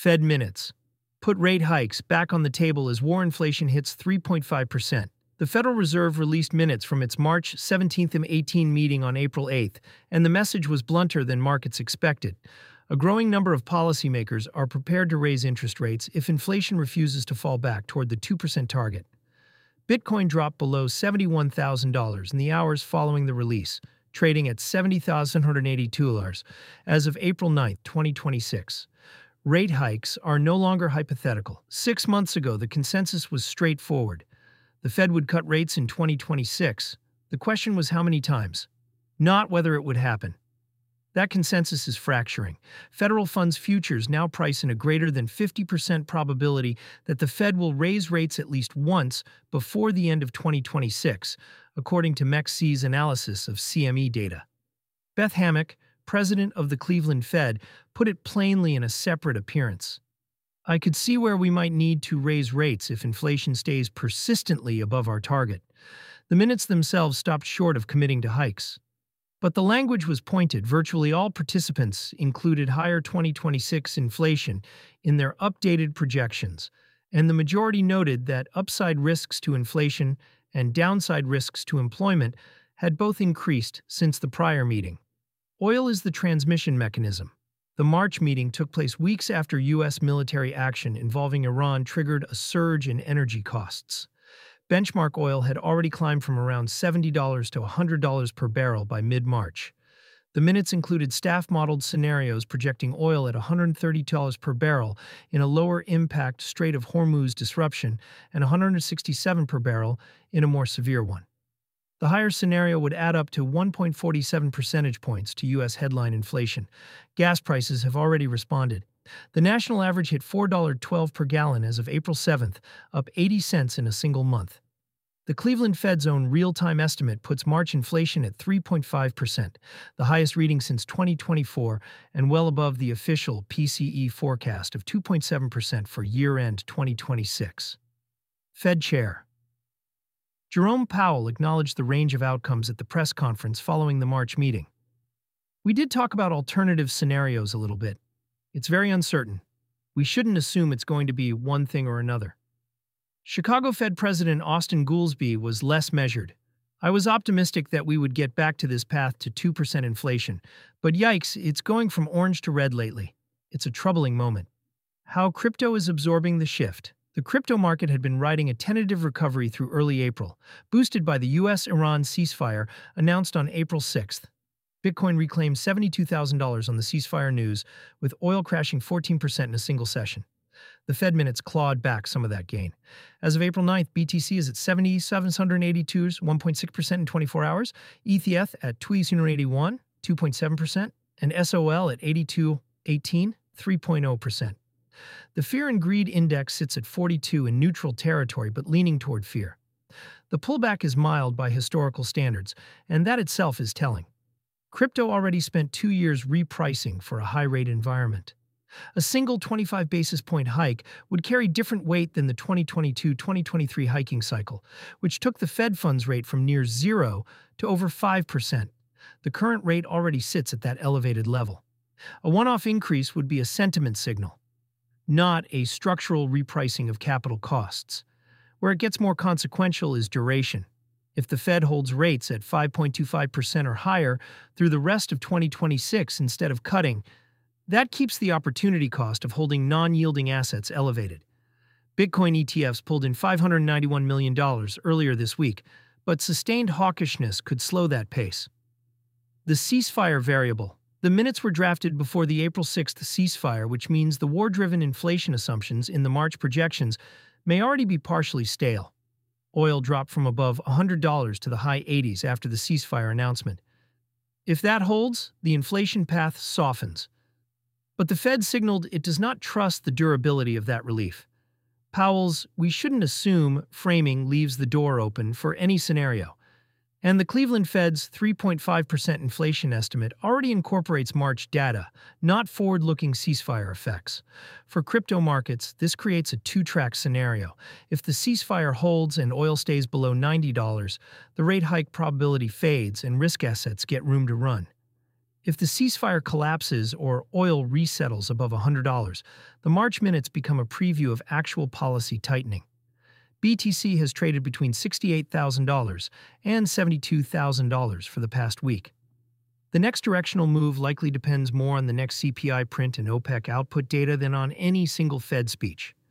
Fed minutes. Put rate hikes back on the table as war inflation hits 3.5%. The Federal Reserve released minutes from its March 17th and 18 meeting on April 8th, and the message was blunter than markets expected. A growing number of policymakers are prepared to raise interest rates if inflation refuses to fall back toward the 2% target. Bitcoin dropped below $71,000 in the hours following the release, trading at $70,182 as of April 9, 2026. Rate hikes are no longer hypothetical. 6 months ago, the consensus was straightforward. The Fed would cut rates in 2026. The question was how many times, not whether it would happen. That consensus is fracturing. Federal funds futures now price in a greater than 50% probability that the Fed will raise rates at least once before the end of 2026, according to MEXC's analysis of CME data. Beth Hammack, president of the Cleveland Fed, put it plainly in a separate appearance. I could see where we might need to raise rates if inflation stays persistently above our target. The minutes themselves stopped short of committing to hikes. But the language was pointed. Virtually all participants included higher 2026 inflation in their updated projections, and the majority noted that upside risks to inflation and downside risks to employment had both increased since the prior meeting. Oil is the transmission mechanism. The March meeting took place weeks after U.S. military action involving Iran triggered a surge in energy costs. Benchmark oil had already climbed from around $70 to $100 per barrel by mid-March. The minutes included staff-modeled scenarios projecting oil at $130 per barrel in a lower-impact Strait of Hormuz disruption and $167 per barrel in a more severe one. The higher scenario would add up to 1.47 percentage points to U.S. headline inflation. Gas prices have already responded. The national average hit $4.12 per gallon as of April 7th, up 80 cents in a single month. The Cleveland Fed's own real-time estimate puts March inflation at 3.5%, the highest reading since 2024 and well above the official PCE forecast of 2.7% for year-end 2026. Fed Chair Jerome Powell acknowledged the range of outcomes at the press conference following the March meeting. We did talk about alternative scenarios a little bit. It's very uncertain. We shouldn't assume it's going to be one thing or another. Chicago Fed President Austan Goolsbee was less measured. I was optimistic that we would get back to this path to 2% inflation, but yikes, it's going from orange to red lately. It's a troubling moment. How crypto is absorbing the shift. The crypto market had been riding a tentative recovery through early April, boosted by the U.S.-Iran ceasefire announced on April 6th. Bitcoin reclaimed $72,000 on the ceasefire news, with oil crashing 14% in a single session. The Fed minutes clawed back some of that gain. As of April 9th, BTC is at 7,782, 1.6% in 24 hours, ETH at 281, 2.7%, and SOL at 8218, 3.0%. The Fear and Greed Index sits at 42 in neutral territory but leaning toward fear. The pullback is mild by historical standards, and that itself is telling. Crypto already spent 2 years repricing for a high-rate environment. A single 25 basis point hike would carry different weight than the 2022-2023 hiking cycle, which took the Fed funds rate from near zero to over 5%. The current rate already sits at that elevated level. A one-off increase would be a sentiment signal, not a structural repricing of capital costs. Where it gets more consequential is duration. If the Fed holds rates at 5.25% or higher through the rest of 2026 instead of cutting, that keeps the opportunity cost of holding non-yielding assets elevated. Bitcoin ETFs pulled in $591 million earlier this week, but sustained hawkishness could slow that pace. The ceasefire variable. The minutes were drafted before the April 6th ceasefire, which means the war-driven inflation assumptions in the March projections may already be partially stale. Oil dropped from above $100 to the high 80s after the ceasefire announcement. If that holds, the inflation path softens. But the Fed signaled it does not trust the durability of that relief. Powell's "we shouldn't assume" framing leaves the door open for any scenario. And the Cleveland Fed's 3.5% inflation estimate already incorporates March data, not forward-looking ceasefire effects. For crypto markets, this creates a two-track scenario. If the ceasefire holds and oil stays below $90, the rate hike probability fades and risk assets get room to run. If the ceasefire collapses or oil resettles above $100, the March minutes become a preview of actual policy tightening. BTC has traded between $68,000 and $72,000 for the past week. The next directional move likely depends more on the next CPI print and OPEC output data than on any single Fed speech.